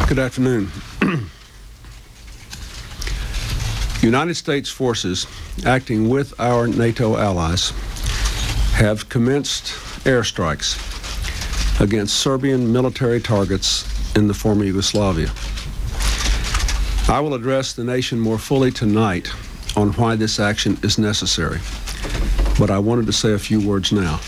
Good afternoon. United States forces acting with our NATO allies have commenced airstrikes against Serbian military targets in the former Yugoslavia. I will address the nation more fully tonight on why this action is necessary, but I wanted to say a few words now.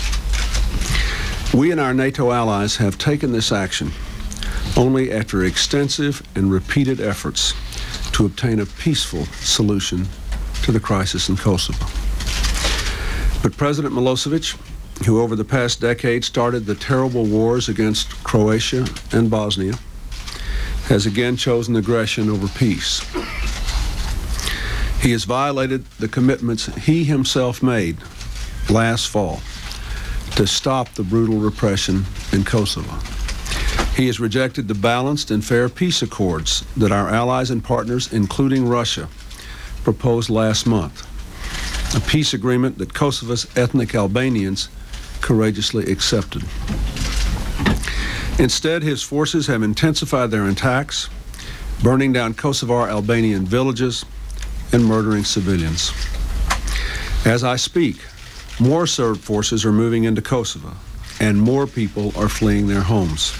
We and our NATO allies have taken this action only after extensive and repeated efforts to obtain a peaceful solution to the crisis in Kosovo. But President Milosevic, who over the past decade started the terrible wars against Croatia and Bosnia, has again chosen aggression over peace. He has violated the commitments he himself made last fall to stop the brutal repression in Kosovo. He has rejected the balanced and fair peace accords that our allies and partners, including Russia, proposed last month, a peace agreement that Kosovo's ethnic Albanians courageously accepted. Instead, his forces have intensified their attacks, burning down Kosovar Albanian villages and murdering civilians. As I speak, more Serb forces are moving into Kosovo, and more people are fleeing their homes.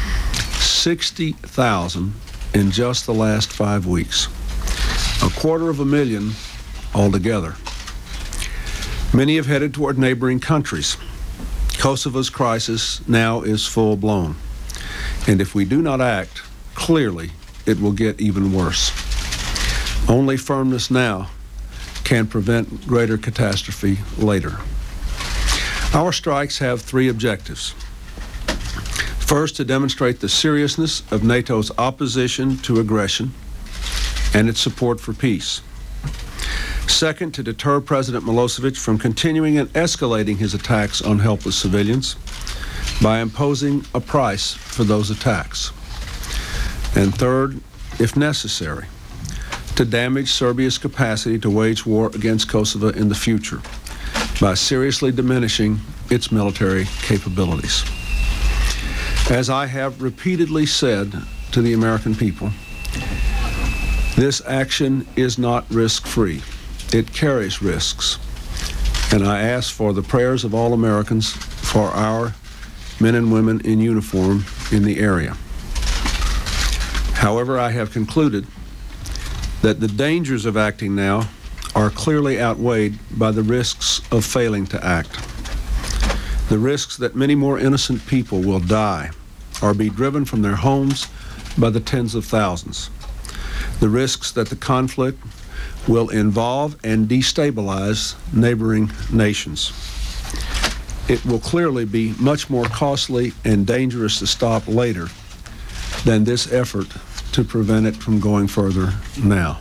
60,000 in just the last 5 weeks, 250,000 altogether. Many have headed toward neighboring countries. Kosovo's crisis now is full-blown, and if we do not act, clearly it will get even worse. Only firmness now can prevent greater catastrophe later. Our strikes have 3 objectives. First, to demonstrate the seriousness of NATO's opposition to aggression and its support for peace. Second, to deter President Milosevic from continuing and escalating his attacks on helpless civilians by imposing a price for those attacks. And third, if necessary, to damage Serbia's capacity to wage war against Kosovo in the future by seriously diminishing its military capabilities. As I have repeatedly said to the American people, this action is not risk-free. It carries risks. And I ask for the prayers of all Americans for our men and women in uniform in the area. However, I have concluded that the dangers of acting now are clearly outweighed by the risks of failing to act. The risks that many more innocent people will die or be driven from their homes by the tens of thousands. The risks that the conflict will involve and destabilize neighboring nations. It will clearly be much more costly and dangerous to stop later than this effort to prevent it from going further now.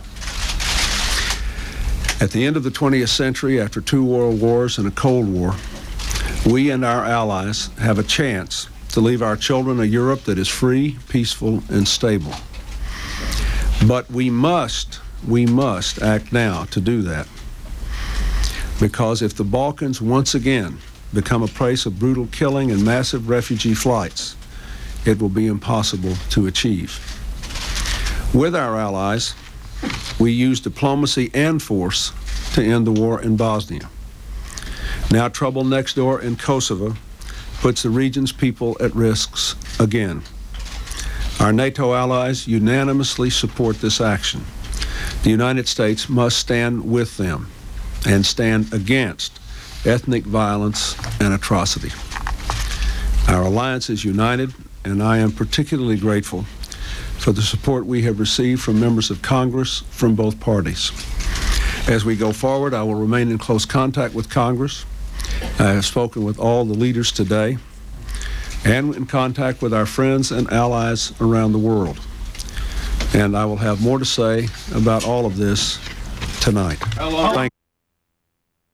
At the end of the 20th century, after 2 world wars and a Cold War, we and our allies have a chance to leave our children a Europe that is free, peaceful, and stable. But we must act now to do that. Because if the Balkans once again become a place of brutal killing and massive refugee flights, it will be impossible to achieve. With our allies, we use diplomacy and force to end the war in Bosnia. Now trouble next door in Kosovo puts the region's people at risks again. Our NATO allies unanimously support this action. The United States must stand with them and stand against ethnic violence and atrocity. Our alliance is united, and I am particularly grateful for the support we have received from members of Congress from both parties. As we go forward, I will remain in close contact with Congress. I have spoken with all the leaders today and in contact with our friends and allies around the world. And I will have more to say about all of this tonight. Thank you.